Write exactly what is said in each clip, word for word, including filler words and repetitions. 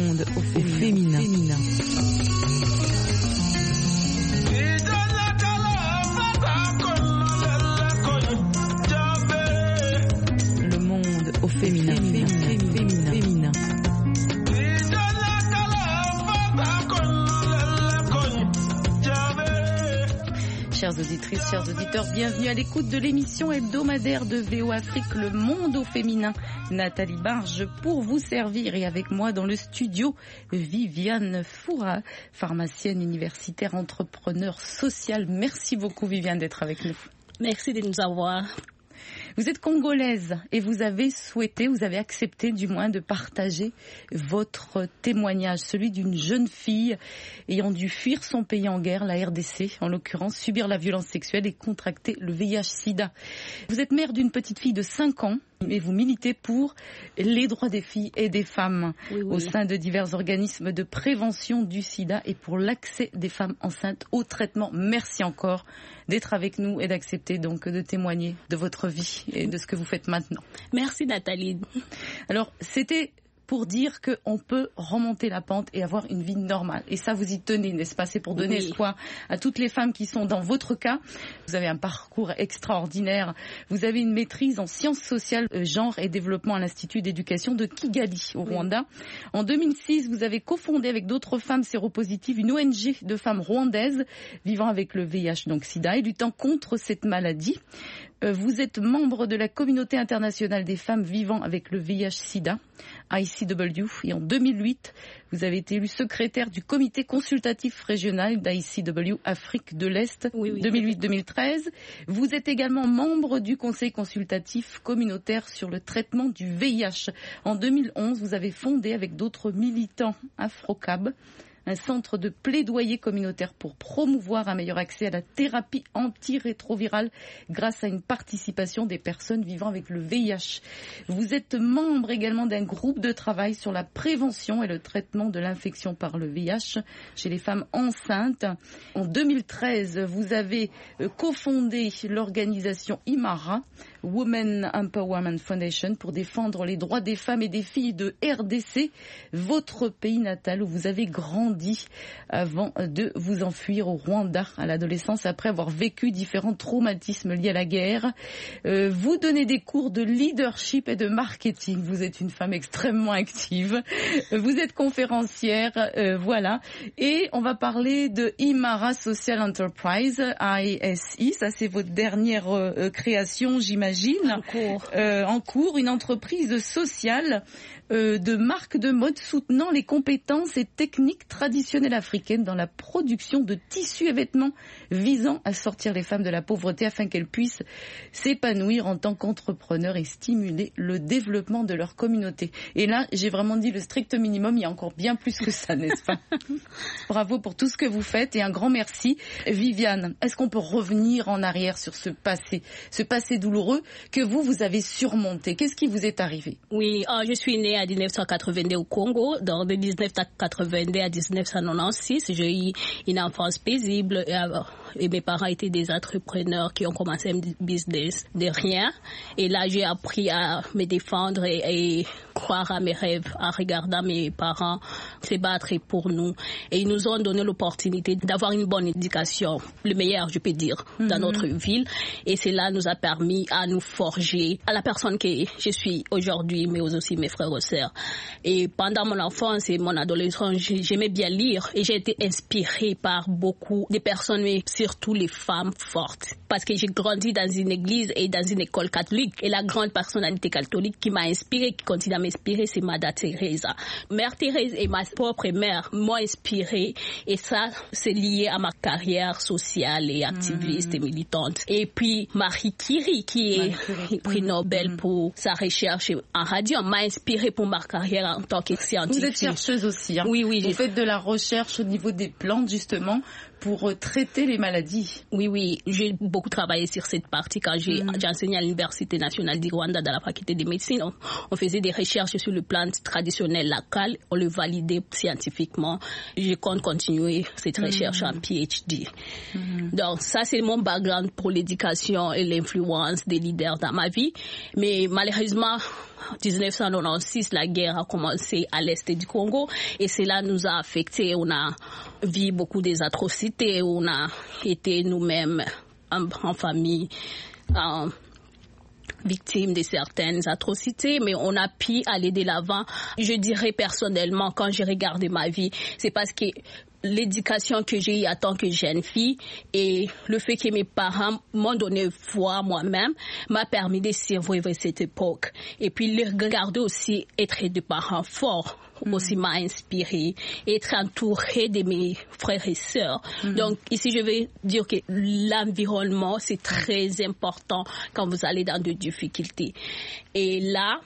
monde au féminin. féminin. Le monde au féminin. féminin. féminin. féminin. Chères auditrices, chers auditeurs, bienvenue à l'écoute de l'émission hebdomadaire de V O Afrique, Le Monde au Féminin. Nathalie Barge pour vous servir et avec moi dans le studio, Viviane Foura, pharmacienne universitaire, entrepreneur sociale. Merci beaucoup Viviane d'être avec nous. Merci de nous avoir. Vous êtes congolaise et vous avez souhaité, vous avez accepté du moins de partager votre témoignage, celui d'une jeune fille ayant dû fuir son pays en guerre, la R D C en l'occurrence, subir la violence sexuelle et contracter le V I H sida. Vous êtes mère d'une petite fille de cinq ans et vous militez pour les droits des filles et des femmes oui, oui. au sein de divers organismes de prévention du sida et pour l'accès des femmes enceintes au traitement. Merci encore d'être avec nous et d'accepter donc de témoigner de votre vie et de ce que vous faites maintenant. Merci Nathalie. Alors c'était pour dire qu'on peut remonter la pente et avoir une vie normale. Et ça, vous y tenez, n'est-ce pas? C'est pour donner oui. espoir à toutes les femmes qui sont dans votre cas. Vous avez un parcours extraordinaire. Vous avez une maîtrise en sciences sociales, genre et développement à l'Institut d'éducation de Kigali, au oui. Rwanda. En deux mille six, vous avez cofondé avec d'autres femmes séropositives une O N G de femmes rwandaises vivant avec le V I H, donc sida, et luttant contre cette maladie. Vous êtes membre de la communauté internationale des femmes vivant avec le V I H sida, I C W, et en deux mille huit, vous avez été élu secrétaire du comité consultatif régional d'I C W Afrique de l'Est, oui, oui. deux mille huit deux mille treize. Vous êtes également membre du conseil consultatif communautaire sur le traitement du V I H. En deux mille onze, vous avez fondé avec d'autres militants Afrocab un centre de plaidoyer communautaire pour promouvoir un meilleur accès à la thérapie antirétrovirale grâce à une participation des personnes vivant avec le V I H. Vous êtes membre également d'un groupe de travail sur la prévention et le traitement de l'infection par le V I H chez les femmes enceintes. En deux mille treize, vous avez cofondé l'organisation I M A R A, Women Empowerment Foundation, pour défendre les droits des femmes et des filles de R D C, votre pays natal où vous avez grandi avant de vous enfuir au Rwanda à l'adolescence après avoir vécu différents traumatismes liés à la guerre. Euh, vous donnez des cours de leadership et de marketing. Vous êtes une femme extrêmement active. Vous êtes conférencière, euh, voilà. Et on va parler de I M A R A Social Enterprise, I S I. Ça, c'est votre dernière euh, création, j'imagine. En cours. Euh, en cours, une entreprise sociale euh, de marque de mode soutenant les compétences et techniques traditionnelles africaines dans la production de tissus et vêtements visant à sortir les femmes de la pauvreté afin qu'elles puissent s'épanouir en tant qu'entrepreneurs et stimuler le développement de leur communauté. Et là, j'ai vraiment dit le strict minimum, il y a encore bien plus que ça, n'est-ce pas? Bravo pour tout ce que vous faites et un grand merci. Viviane, est-ce qu'on peut revenir en arrière sur ce passé, ce passé douloureux que vous, vous avez surmonté? Qu'est-ce qui vous est arrivé? Oui, euh, je suis née à dix-neuf cent quatre-vingt-deux au Congo. Donc de dix-neuf cent quatre-vingt-deux à dix-neuf cent quatre-vingt-seize, j'ai eu une enfance paisible et, euh, et mes parents étaient des entrepreneurs qui ont commencé un business de rien. Et là, j'ai appris à me défendre et, et croire à mes rêves en regardant mes parents se battre pour nous. Et ils nous ont donné l'opportunité d'avoir une bonne éducation, le meilleur, je peux dire, mm-hmm. dans notre ville. Et cela nous a permis à nous forger à la personne que je suis aujourd'hui, mais aussi mes frères et sœurs. Et pendant mon enfance et mon adolescence, j'aimais bien lire et j'ai été inspirée par beaucoup de personnes, mais surtout les femmes fortes. Parce que j'ai grandi dans une église et dans une école catholique. Et la grande personnalité catholique qui m'a inspirée, qui continue à m'inspirer, c'est Mère Teresa. Mère Thérèse et ma propre mère m'ont inspirée. Et ça, c'est lié à ma carrière sociale et activiste mmh. et militante. Et puis, Marie Curie, qui est Curie. prix Nobel mmh. pour sa recherche en radium, m'a inspirée pour ma carrière en tant que scientifique. Vous êtes chercheuse aussi. Hein. Oui, oui. Vous faites de la recherche au niveau des plantes, justement, pour traiter les maladies maladie. Oui, oui. J'ai beaucoup travaillé sur cette partie quand j'ai, mmh. j'ai enseigné à l'Université nationale du Rwanda dans la faculté de médecine. On, on faisait des recherches sur le plan traditionnel local. On le validait scientifiquement. Je compte continuer cette recherche mmh. en P H D. Mmh. Donc, ça, c'est mon background pour l'éducation et l'influence des leaders dans ma vie. Mais malheureusement, en dix-neuf cent quatre-vingt-seize, la guerre a commencé à l'est du Congo et cela nous a affectés. On a vu beaucoup des atrocités, on a été nous-mêmes en, en famille en, victimes de certaines atrocités, mais on a pu aller de l'avant. Je dirais personnellement, quand je regarde ma vie, c'est parce que l'éducation que j'ai eue en tant que jeune fille et le fait que mes parents m'ont donné foi moi-même m'a permis de survivre cette époque. Et puis, les regarder aussi être des parents forts mmh. aussi m'a inspiré. Être entourée de mes frères et sœurs. Mmh. Donc, ici, je vais dire que l'environnement, c'est très important quand vous allez dans des difficultés. Et là,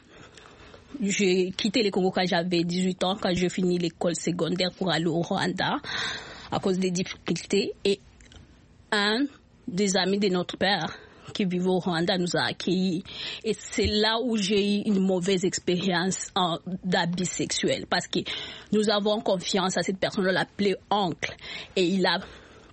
j'ai quitté le Congo quand j'avais dix-huit ans, quand j'ai fini l'école secondaire pour aller au Rwanda à cause des difficultés. Et un des amis de notre père qui vivait au Rwanda nous a accueillis. Et c'est là où j'ai eu une mauvaise expérience en, d'abus sexuel. Parce que nous avons confiance à cette personne, on l'appelait oncle. Et il a...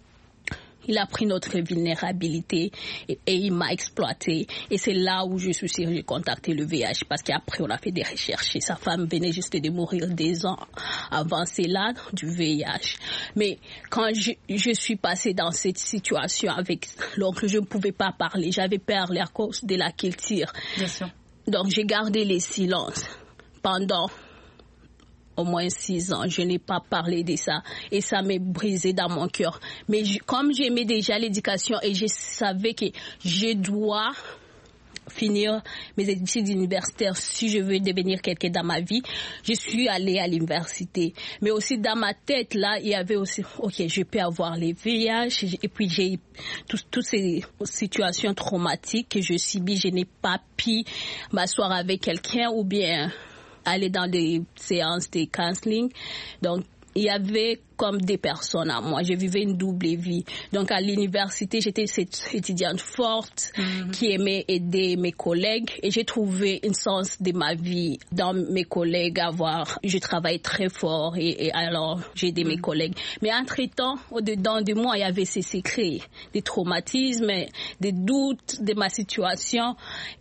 Il a pris notre vulnérabilité et, et il m'a exploité. Et c'est là où je suis sûre, j'ai contacté le V I H parce qu'après on a fait des recherches. Et sa femme venait juste de mourir des ans avant cela du V I H. Mais quand je, je suis passée dans cette situation avec l'oncle, je ne pouvais pas parler. J'avais peur à cause de la culture. Bien sûr. Donc j'ai gardé le silence pendant au moins six ans, je n'ai pas parlé de ça et ça m'est brisé dans mon cœur. Mais je, comme j'aimais déjà l'éducation et je savais que je dois finir mes études universitaires si je veux devenir quelqu'un dans ma vie, je suis allée à l'université. Mais aussi dans ma tête, là, il y avait aussi, ok, je peux avoir les V I H et puis j'ai toutes ces situations traumatiques que je subis, je n'ai pas pu m'asseoir avec quelqu'un ou bien aller dans des séances de counseling. Donc, il y avait comme des personnes à moi. Je vivais une double vie. Donc, à l'université, j'étais cette étudiante forte mm-hmm. qui aimait aider mes collègues. Et j'ai trouvé un sens de ma vie dans mes collègues. Avoir, je travaillais très fort et, et alors j'ai aidé mm-hmm. mes collègues. Mais entre-temps, au-dedans de moi, il y avait ces secrets, des traumatismes, des doutes de ma situation.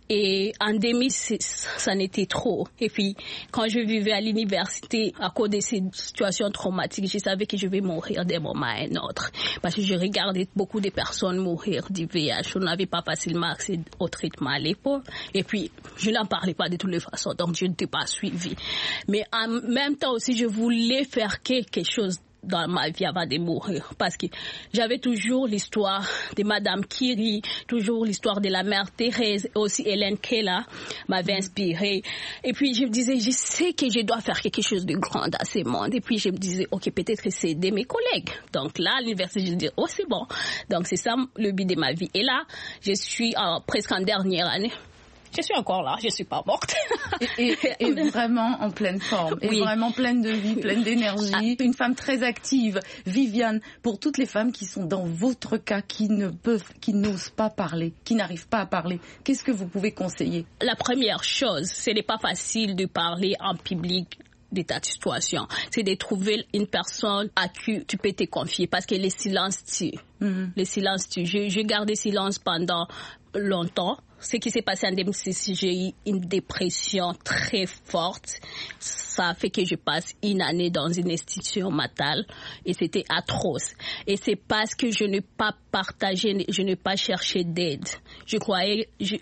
Et en demi, ça n'était trop. Et puis, quand je vivais à l'université, à cause de ces situations traumatiques, je savais que je vais mourir d'un moment à un autre. Parce que je regardais beaucoup de personnes mourir du V I H. On n'avait pas facilement accès au traitement à l'époque. Et puis, je n'en parlais pas de toutes les façons, donc je n'étais pas suivie. Mais en même temps aussi, je voulais faire quelque chose dans ma vie avant de mourir, parce que j'avais toujours l'histoire de Madame Curie, toujours l'histoire de la mère Thérèse, et aussi Hélène Keller m'avait inspirée. Et puis je me disais, je sais que je dois faire quelque chose de grand dans ce monde. Et puis je me disais, ok, peut-être c'est aider mes collègues. Donc là, à l'université, je me disais, oh c'est bon. Donc c'est ça le but de ma vie. Et là, je suis en, presque en dernière année. Je suis encore là, je ne suis pas morte. et, et, et vraiment en pleine forme, oui. Et vraiment pleine de vie, pleine d'énergie. Ah. Une femme très active. Viviane, pour toutes les femmes qui sont dans votre cas, qui ne peuvent, qui n'osent pas parler, qui n'arrivent pas à parler, qu'est-ce que vous pouvez conseiller? La première chose, ce n'est pas facile de parler en public de ta situation. C'est de trouver une personne à qui tu peux te confier, parce que le silence tue. Mm-hmm. Le silence tue. Je, je gardais silence pendant longtemps. Ce qui s'est passé en deux mille six, j'ai eu une dépression très forte. Ça a fait que je passe une année dans une institution mentale et c'était atroce. Et c'est parce que je n'ai pas partagé, je n'ai pas cherché d'aide. Je croyais... Je,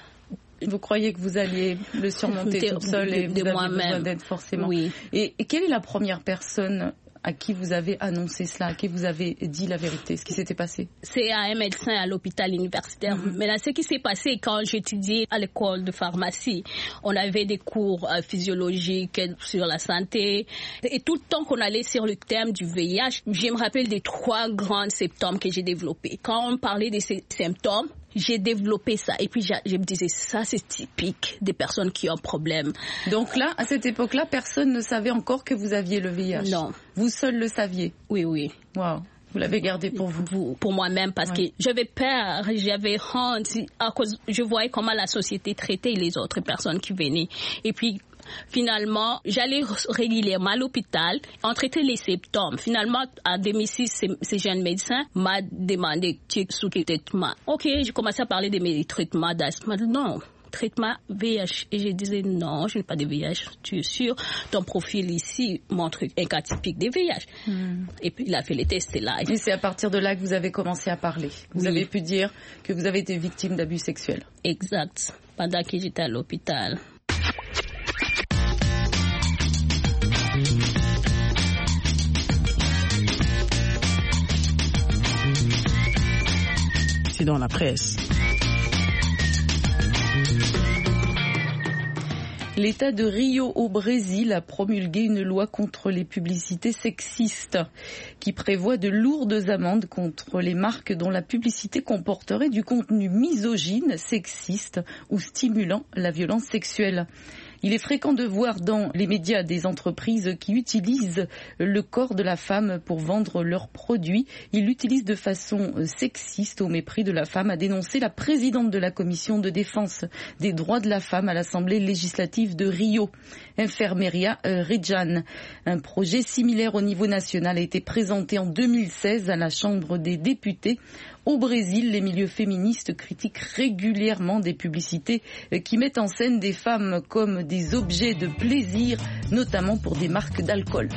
Vous croyez que vous alliez le surmonter de, toute seule et de, vous avez besoin d'aide forcément. Oui. Et, et quelle est la première personne à qui vous avez annoncé cela, à qui vous avez dit la vérité, ce qui s'était passé? C'est à un médecin à l'hôpital universitaire. Mm-hmm. Maintenant, ce qui s'est passé quand j'étudiais à l'école de pharmacie, on avait des cours euh, physiologiques sur la santé. Et tout le temps qu'on allait sur le thème du V I H, je me rappelle des trois grands symptômes que j'ai développés. Quand on parlait de ces symptômes, j'ai développé ça. Et puis, je me disais, ça, c'est typique des personnes qui ont un problème. Donc là, à cette époque-là, personne ne savait encore que vous aviez le V I H? Non. Vous seul le saviez? Oui, oui. Wow. Vous l'avez gardé pour vous? Pour moi-même, parce ouais. que j'avais peur, j'avais honte, à cause, je voyais comment la société traitait les autres personnes qui venaient. Et puis, finalement, j'allais régulièrement à l'hôpital, on traitait les symptômes. Finalement, en deux mille six, ce jeune médecin m'a demandé, tu es sous quel traitement? Ok, j'ai commencé à parler de mes traitements d'asthme. Non. Traitement V I H. Et je disais non, je n'ai pas de V I H. Tu es sûr? Ton profil ici montre un cas typique de V I H. Mm. Et puis il a fait les tests là. Et c'est à partir de là que vous avez commencé à parler. Vous oui. avez pu dire que vous avez été victime d'abus sexuels. Exact. Pendant que j'étais à l'hôpital. C'est dans la presse. L'État de Rio au Brésil a promulgué une loi contre les publicités sexistes qui prévoit de lourdes amendes contre les marques dont la publicité comporterait du contenu misogyne, sexiste ou stimulant la violence sexuelle. Il est fréquent de voir dans les médias des entreprises qui utilisent le corps de la femme pour vendre leurs produits. Ils l'utilisent de façon sexiste au mépris de la femme, a dénoncé la présidente de la commission de défense des droits de la femme à l'Assemblée législative de Rio, Enfermeria Rejan. Un projet similaire au niveau national a été présenté en deux mille seize à la Chambre des députés. Au Brésil, les milieux féministes critiquent régulièrement des publicités qui mettent en scène des femmes comme des objets de plaisir, notamment pour des marques d'alcool.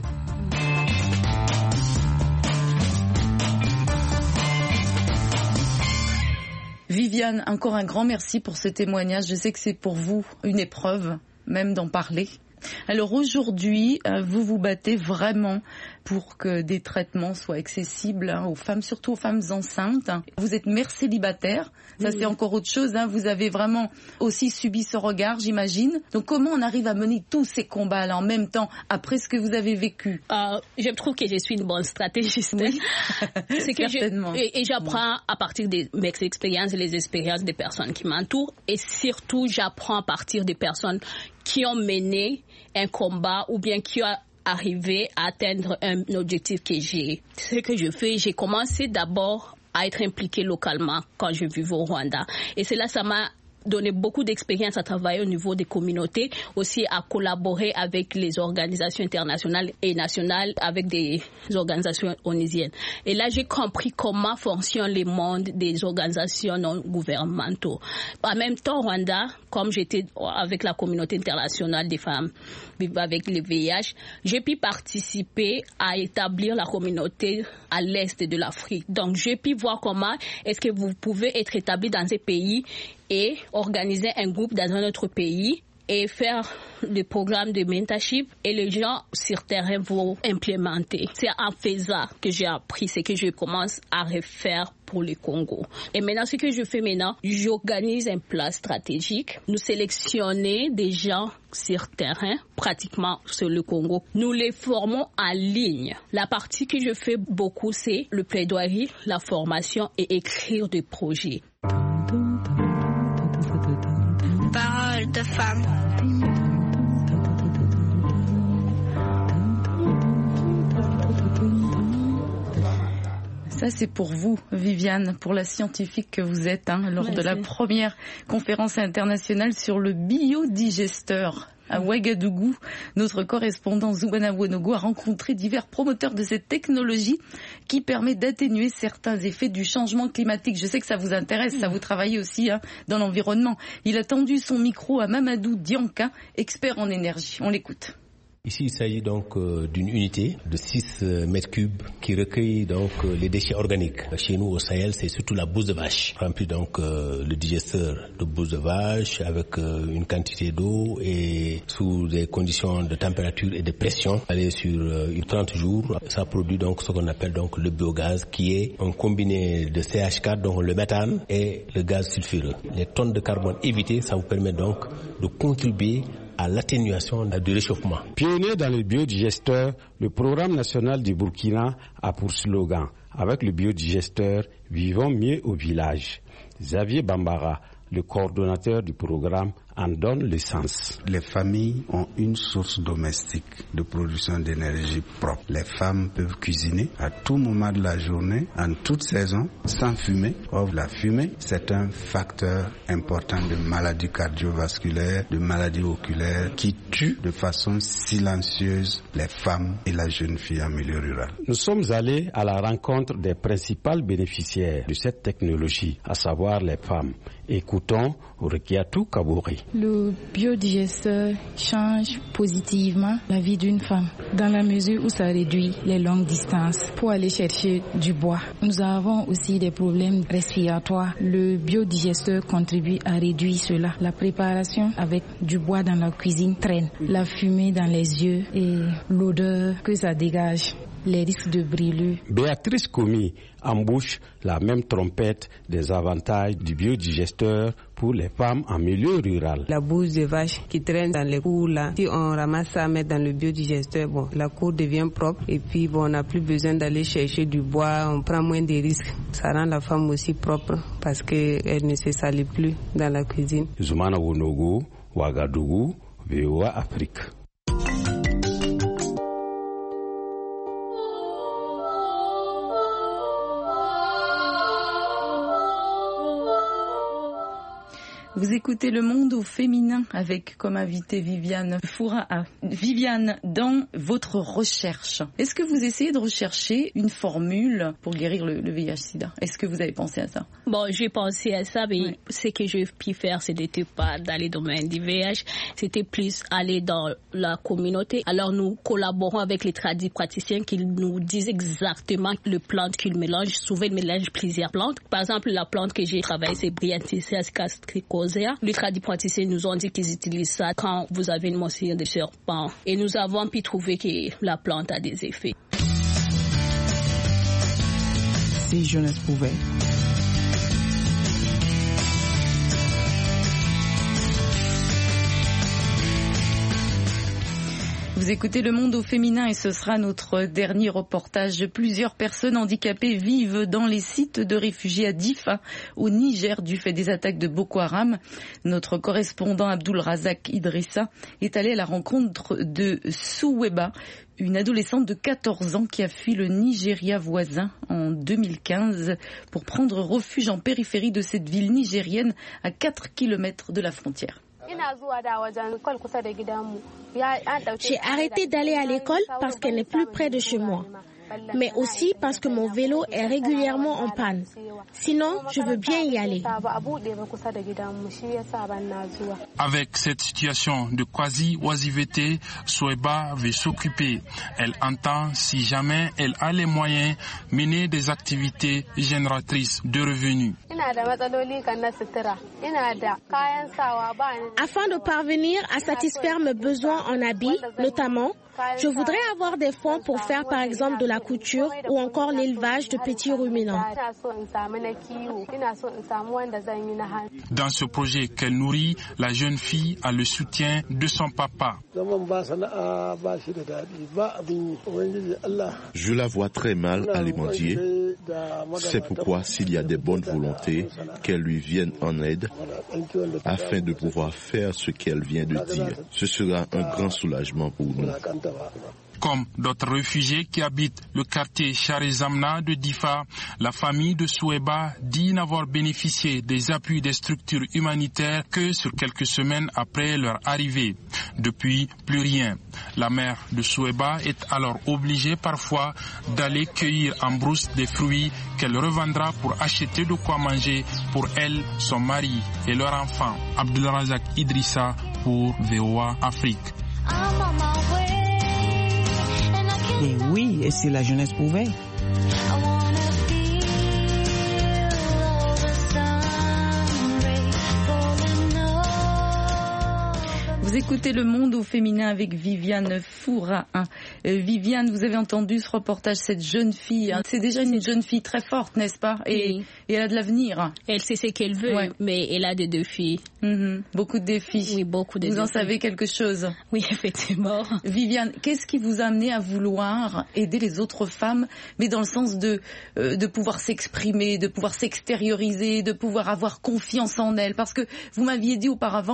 Viviane, encore un grand merci pour ce témoignage. Je sais que c'est pour vous une épreuve, même d'en parler. Alors aujourd'hui, vous vous battez vraiment pour que des traitements soient accessibles aux femmes, surtout aux femmes enceintes. Vous êtes mère célibataire, ça oui. c'est encore autre chose. Hein. Vous avez vraiment aussi subi ce regard, j'imagine. Donc comment on arrive à mener tous ces combats-là en même temps, après ce que vous avez vécu? euh, Je trouve que je suis une bonne stratégiste. Oui. C'est que Certainement. Je, et, et j'apprends à partir de mes expériences et les expériences des personnes qui m'entourent. Et surtout, j'apprends à partir des personnes qui ont mené un combat ou bien qui ont arrivé à atteindre un objectif que j'ai. Ce que je fais, j'ai commencé d'abord à être impliquée localement quand je vivais au Rwanda. Et c'est là ça m'a donné beaucoup d'expérience à travailler au niveau des communautés, aussi à collaborer avec les organisations internationales et nationales, avec des organisations onusiennes. Et là, j'ai compris comment fonctionne le monde des organisations non gouvernementales. En même temps, Rwanda, comme j'étais avec la communauté internationale des femmes vivant avec le V I H, j'ai pu participer à établir la communauté à l'est de l'Afrique. Donc, j'ai pu voir comment est-ce que vous pouvez être établi dans ces pays et organiser un groupe dans un autre pays et faire des programmes de mentorship et les gens sur terrain vont implémenter. C'est en faisant que j'ai appris ce que je commence à refaire pour le Congo. Et maintenant, ce que je fais maintenant, j'organise un plan stratégique. Nous sélectionnons des gens sur terrain, pratiquement sur le Congo. Nous les formons en ligne. La partie que je fais beaucoup, c'est le plaidoyer, la formation et écrire des projets. Parole de femme. Ça, c'est pour vous, Viviane, pour la scientifique que vous êtes, hein, lors Merci. de la première conférence internationale sur le biodigesteur. À Ouagadougou, notre correspondant Zoubana Wonogo a rencontré divers promoteurs de cette technologie qui permet d'atténuer certains effets du changement climatique. Je sais que ça vous intéresse, ça vous travaillez aussi hein, dans l'environnement. Il a tendu son micro à Mamadou Dianka, expert en énergie. On l'écoute. Ici, il s'agit donc euh, d'une unité de six euh, mètres cubes qui recueille donc euh, les déchets organiques. Chez nous au Sahel, c'est surtout la bouse de vache. Remplit donc euh, le digesteur de bouse de vache avec euh, une quantité d'eau et sous des conditions de température et de pression. Aller sur euh, trente jours, ça produit donc ce qu'on appelle donc le biogaz, qui est un combiné de C H quatre, donc le méthane et le gaz sulfureux. Les tonnes de carbone évitées, ça vous permet donc de contribuer à l'atténuation du réchauffement. Pionnier dans le biodigesteur, le programme national du Burkina a pour slogan « Avec le biodigesteur, vivons mieux au village ». Xavier Bambara, le coordonnateur du programme, en donne le sens. Les familles ont une source domestique de production d'énergie propre. Les femmes peuvent cuisiner à tout moment de la journée, en toute saison, sans fumer. Or, la fumée, c'est un facteur important de maladies cardiovasculaires, de maladies oculaires qui tue de façon silencieuse les femmes et la jeune fille en milieu rural. Nous sommes allés à la rencontre des principales bénéficiaires de cette technologie, à savoir les femmes. Écoutons Rukiatou Kabouri. Le biodigesteur change positivement la vie d'une femme dans la mesure où ça réduit les longues distances pour aller chercher du bois. Nous avons aussi des problèmes respiratoires. Le biodigesteur contribue à réduire cela. La préparation avec du bois dans la cuisine traîne. La fumée dans les yeux et l'odeur que ça dégage. Les risques de brûlure. Béatrice Komi embouche la même trompette des avantages du biodigesteur pour les femmes en milieu rural. La bouse de vache qui traîne dans les cours là, si on ramasse ça, met dans le biodigesteur, bon, la cour devient propre et puis bon, on n'a plus besoin d'aller chercher du bois, on prend moins de risques. Ça rend la femme aussi propre parce qu'elle ne se salit plus dans la cuisine. Zoumana Wonogo, Ouagadougou, V O A Afrique. Vous écoutez Le Monde au féminin avec comme invité Viviane Fouraha. Viviane, dans votre recherche, est-ce que vous essayez de rechercher une formule pour guérir le, le V I H sida? Est-ce que vous avez pensé à ça? Bon, j'ai pensé à ça, mais oui. Ce que j'ai pu faire, ce n'était pas dans le domaine du V I H, c'était plus aller dans la communauté. Alors nous collaborons avec les tradipraticiens qui nous disent exactement le plante qu'ils mélangent. Souvent, ils mélangent plusieurs plantes. Par exemple, la plante que j'ai travaillée, c'est Bryanthicias castricosea. Les tradipraticiens nous ont dit qu'ils utilisent ça quand vous avez une morsure de serpent. Et nous avons pu trouver que la plante a des effets. Si jeunesse pouvait. Vous écoutez Le Monde au féminin et ce sera notre dernier reportage. Plusieurs personnes handicapées vivent dans les sites de réfugiés à Difa, au Niger, du fait des attaques de Boko Haram. Notre correspondant Abdul Razak Idrissa est allé à la rencontre de Souweba, une adolescente de quatorze ans qui a fui le Nigeria voisin en deux mille quinze pour prendre refuge en périphérie de cette ville nigérienne à quatre kilomètres de la frontière. J'ai arrêté d'aller à l'école parce qu'elle n'est plus près de chez moi, mais aussi parce que mon vélo est régulièrement en panne. Sinon, je veux bien y aller. Avec cette situation de quasi-oisiveté, Souweba veut s'occuper. Elle entend, si jamais elle a les moyens, mener des activités génératrices de revenus. Afin de parvenir à satisfaire mes besoins en habits, notamment, je voudrais avoir des fonds pour faire par exemple de la couture ou encore l'élevage de petits ruminants. Dans ce projet qu'elle nourrit, la jeune fille a le soutien de son papa. Je la vois très mal alimentier. C'est pourquoi s'il y a des bonnes volontés, qu'elle lui vienne en aide afin de pouvoir faire ce qu'elle vient de dire. Ce sera un grand soulagement pour nous. Comme d'autres réfugiés qui habitent le quartier Charizamna de Difa, la famille de Souweba dit n'avoir bénéficié des appuis des structures humanitaires que sur quelques semaines après leur arrivée. Depuis, plus rien. La mère de Souweba est alors obligée parfois d'aller cueillir en brousse des fruits qu'elle revendra pour acheter de quoi manger pour elle, son mari et leur enfant. Abdulrazak Idrissa pour V O A Afrique. Et oui, et si la jeunesse pouvait. Vous écoutez Le Monde au féminin avec Viviane Fouraha. Euh, Viviane, vous avez entendu ce reportage, cette jeune fille. Hein, c'est déjà une jeune fille très forte, n'est-ce pas? Et, oui. Et elle a de l'avenir. Elle sait ce qu'elle veut, ouais. Mais elle a des défis. Mm-hmm. Beaucoup de défis. Oui, beaucoup de vous défis. Vous en savez quelque chose? Oui, effectivement. Viviane, qu'est-ce qui vous a amené à vouloir aider les autres femmes, mais dans le sens de, euh, de pouvoir s'exprimer, de pouvoir s'extérioriser, de pouvoir avoir confiance en elles? Parce que vous m'aviez dit auparavant,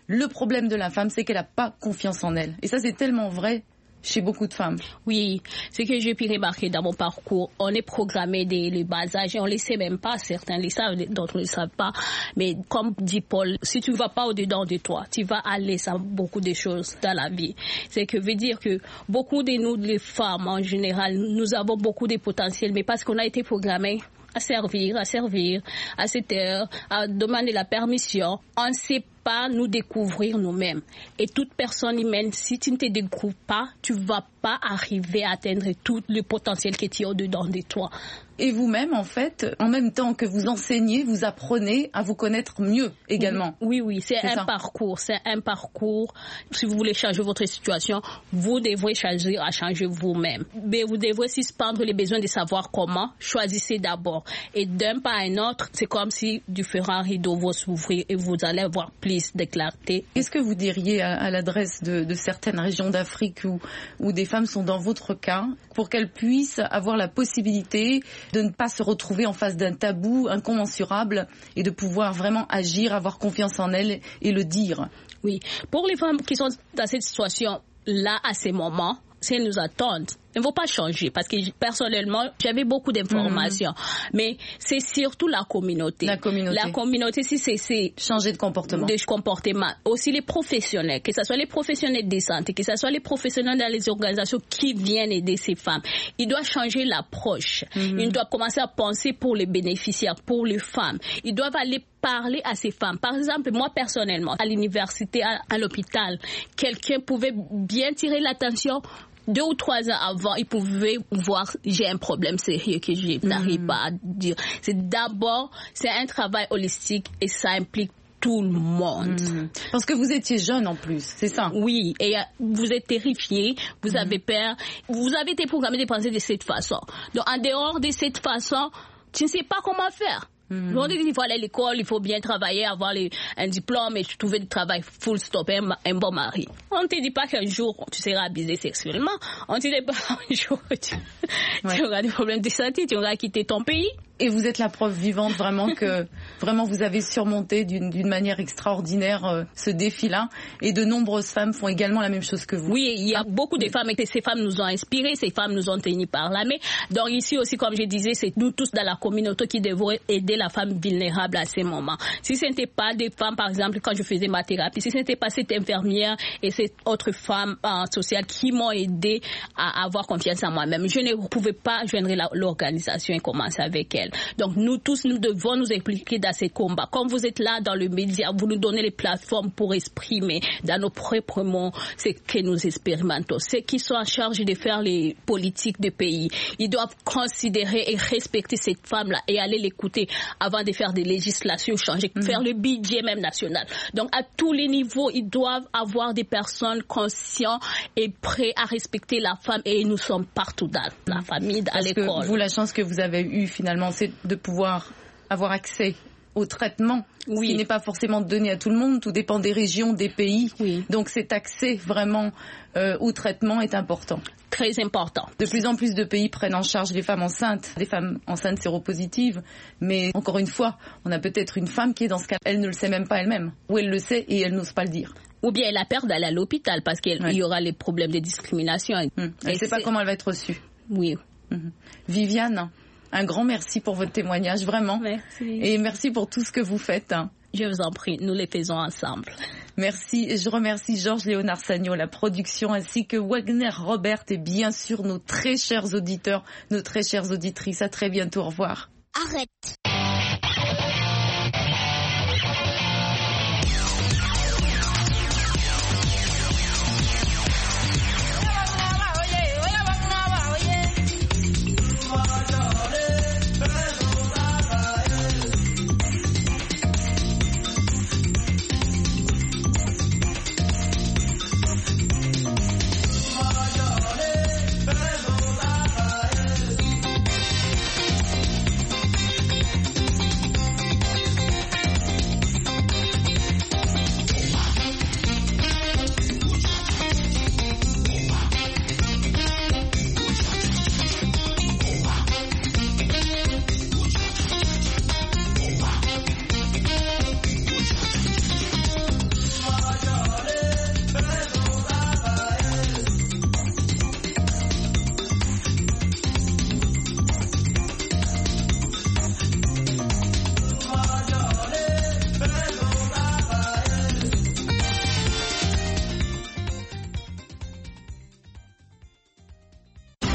Le problème de la femme, c'est qu'elle n'a pas confiance en elle. Et ça, c'est tellement vrai chez beaucoup de femmes. Oui, ce que j'ai pu remarquer dans mon parcours, on est programmé dès le bas âge et on ne le sait même pas, certains le savent, d'autres ne le savent pas. Mais comme dit Paul, si tu ne vas pas au-dedans de toi, tu vas aller sur beaucoup de choses dans la vie. C'est que veut dire que beaucoup de nous, les femmes en général, nous avons beaucoup de potentiel, mais parce qu'on a été programmés à servir, à servir, à se taire, à demander la permission, on ne sait pas nous découvrir nous-mêmes. Et toute personne humaine, si tu ne te découvres pas, tu ne vas pas arriver à atteindre tout le potentiel qui est au-dedans de toi. Et vous-même, en fait, en même temps que vous enseignez, vous apprenez à vous connaître mieux également. Oui, oui, c'est, c'est un ça. parcours, c'est un parcours. Si vous voulez changer votre situation, vous devrez changer à changer vous-même. Mais vous devrez suspendre les besoins de savoir comment. Choisissez d'abord. Et d'un pas à un autre, c'est comme si différents rideaux vont s'ouvrir et vous allez avoir plus de clarté. Qu'est-ce que vous diriez à, à l'adresse de, de certaines régions d'Afrique où, où des femmes sont dans votre cas, pour qu'elles puissent avoir la possibilité de ne pas se retrouver en face d'un tabou incommensurable et de pouvoir vraiment agir, avoir confiance en elles et le dire? Oui, pour les femmes qui sont dans cette situation-là à ces moments, si elles nous attendent, il ne faut pas changer parce que personnellement, j'avais beaucoup d'informations. Mmh. Mais c'est surtout la communauté. La communauté. La communauté, si c'est, c'est changer de comportement. De comportement. Aussi les professionnels, que ce soit les professionnels de santé, que ce soit les professionnels dans les organisations qui viennent aider ces femmes. Ils doivent changer l'approche. Mmh. Ils doivent commencer à penser pour les bénéficiaires, pour les femmes. Ils doivent aller parler à ces femmes. Par exemple, moi personnellement, à l'université, à, à l'hôpital, quelqu'un pouvait bien tirer l'attention. Deux ou trois ans avant, ils pouvaient voir j'ai un problème sérieux que je n'arrive mmh. pas à dire. C'est d'abord, c'est un travail holistique et ça implique tout le monde. Mmh. Parce que vous étiez jeune en plus, c'est ça? Oui, et vous êtes terrifié, vous mmh. avez peur, vous avez été programmé de penser de cette façon. Donc en dehors de cette façon, tu ne sais pas comment faire. Mmh. On dit qu'il faut aller à l'école, il faut bien travailler, avoir les, un diplôme et trouver du travail full stop, un, un bon mari. On ne te dit pas qu'un jour tu seras abusé sexuellement. On ne te dit pas qu'un jour tu, ouais. tu auras des problèmes de santé, tu auras quitté ton pays. Et vous êtes la preuve vivante vraiment que vraiment vous avez surmonté d'une, d'une manière extraordinaire euh, ce défi-là. Et de nombreuses femmes font également la même chose que vous. Oui, il y a ah. beaucoup de femmes et ces femmes nous ont inspirées, ces femmes nous ont tenues par la main. Donc ici aussi, comme je disais, c'est nous tous dans la communauté qui devons aider la femme vulnérable à ces moments. Si ce n'était pas des femmes, par exemple, quand je faisais ma thérapie, si ce n'était pas cette infirmière et cette autre femme euh, sociale qui m'ont aidé à avoir confiance en moi-même, je ne pouvais pas joindre la, l'organisation et commencer avec elle. Donc nous tous, nous devons nous impliquer dans ces combats. Comme vous êtes là dans le média, vous nous donnez les plateformes pour exprimer dans nos propres mots ce que nous expérimentons. Ceux qui sont en charge de faire les politiques de pays, ils doivent considérer et respecter cette femme-là et aller l'écouter avant de faire des législations, changer, mmh. faire le budget même national. Donc à tous les niveaux, ils doivent avoir des personnes conscientes et prêtes à respecter la femme et nous sommes partout dans la famille, à Parce l'école. Que vous, la chance que vous avez eue finalement, c'est de pouvoir avoir accès au traitement, oui. ce qui n'est pas forcément donné à tout le monde, tout dépend des régions, des pays. Oui. Donc cet accès vraiment euh, au traitement est important. Très important. De plus en plus de pays prennent en charge les femmes enceintes, les femmes enceintes séropositives, mais encore une fois, on a peut-être une femme qui est dans ce cas, elle ne le sait même pas elle-même, ou elle le sait et elle n'ose pas le dire. Ou bien elle a peur d'aller à l'hôpital parce qu'il ouais. y aura les problèmes de discrimination. Hum. Elle ne sait pas comment elle va être reçue. Oui. Hum. Viviane, un grand merci pour votre témoignage, vraiment. Merci. Et merci pour tout ce que vous faites. Je vous en prie, nous les faisons ensemble. Merci. Et je remercie Georges Léonard Sagno, la production, ainsi que Wagner Robert et bien sûr nos très chers auditeurs, nos très chères auditrices. À très bientôt. Au revoir. Arrête.